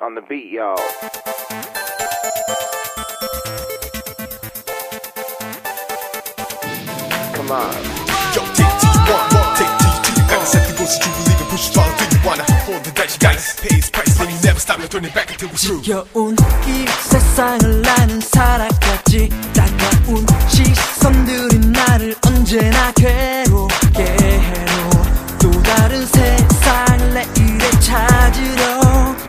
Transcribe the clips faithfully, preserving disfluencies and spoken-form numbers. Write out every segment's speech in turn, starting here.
On the beat, y'all. Come on. Yo, take T one, take T two. Gotta set the goals that you believe in, push it all through. You wanna for the dice, guys. Pays price, then you never stop and turn it back until we're through. 지겨운 이 세상을 나는 살아갔지. 따가운 시선들이 나를 언제나 괴롭게 해로 또 다른 세상을 내일에 찾으려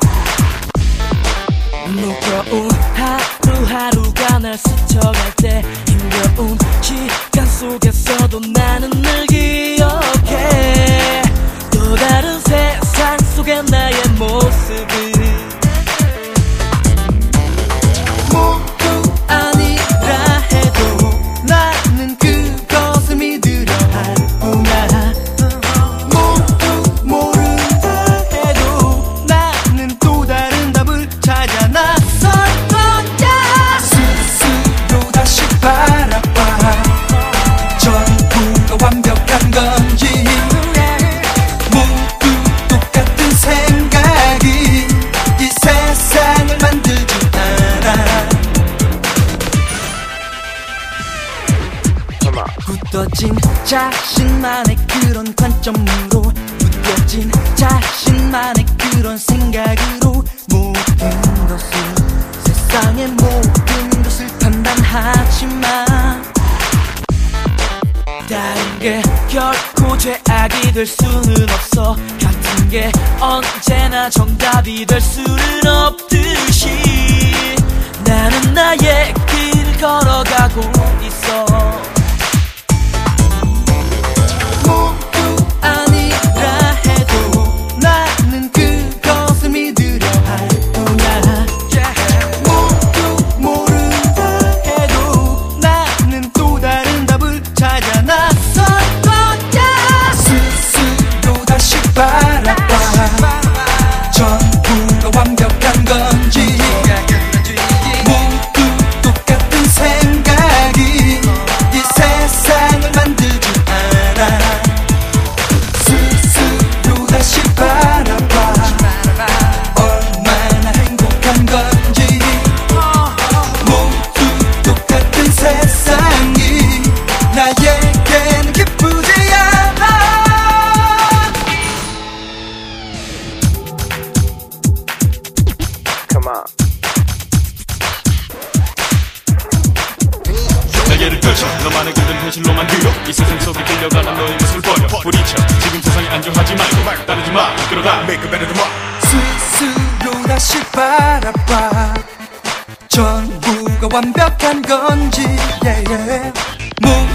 무거운 하루하루가 날 스쳐갈 때 힘겨운 시간 속에서도 나는 늘 기억해 또 다른 세상 속에 나의 모습을 모두 아니라 해도 나는 그것을 믿으려 하구나 모두 모른다 해도 나는 또 다른 답을 찾아 나설 거야 스스로 다시 바라봐 전부가 완벽한 건지 모두 똑같은 생각이 이 세상을 만들지 않아 굳어진 자신만의 그런 관점으로 굳어진 자신만의 그런 생각으로 모든 것을 세상의 모든 것을 판단하지만 다른 게 결코 죄악이 될 수는 없어 같은 게 언제나 정답이 될 수는 없듯이 나는 나의 길을 걸어가고 있어 모두 아니라 해도 나는 그것을 믿으려 하구나 모두 모른다 해도 나는 또 다른 답을 찾아 나설 거야 스스로 다시 바라봐 전부가 완벽한 건지 모두 똑같은 생각이 이 세상을 만들지 않아 스스로 다시 바라봐 얼마나 행복한 건지 모두 똑같은 세상이 나에게는 기쁘지 않아 Come on. 날개를 펼쳐 너만의 굳은 현실로만 들어 이 세상 속에 끌려가는 너의 모습을 버려 부딪혀 지금 세상에 안주하지 말고 따르지 마 이끌어가 Make it better tomorrow. 스스로 다시 바라봐 전부가 완벽한 건지 yeah, yeah.